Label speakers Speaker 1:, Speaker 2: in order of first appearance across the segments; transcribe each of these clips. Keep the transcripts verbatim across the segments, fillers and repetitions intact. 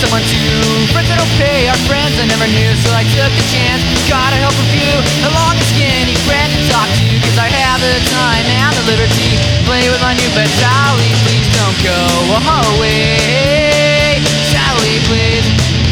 Speaker 1: someone to. Friends that don't pay are friends I never knew, so I took the chance. Gotta help a few, a long and skinny friend to talk to, cause I have the time and the liberty to play with my new pet. Sally, please don't go away. Sally, please.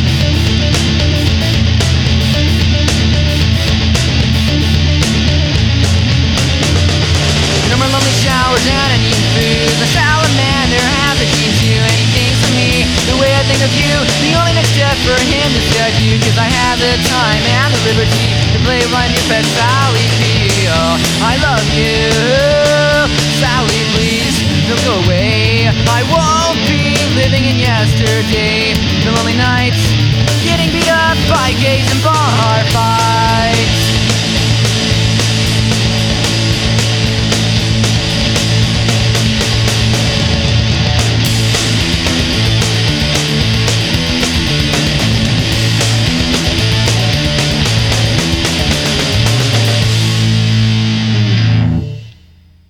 Speaker 1: No more lonely showers and uneaten food. The salamander has the keys to anything for me. The way I think of you, the only next step for him to set you, cause I have the time and the liberty to play with my new pet. Sally P. Oh, I love you. Sally, please don't go away. I won't be living in yesterday. The lonely nights, getting beat up by gays and bar fights.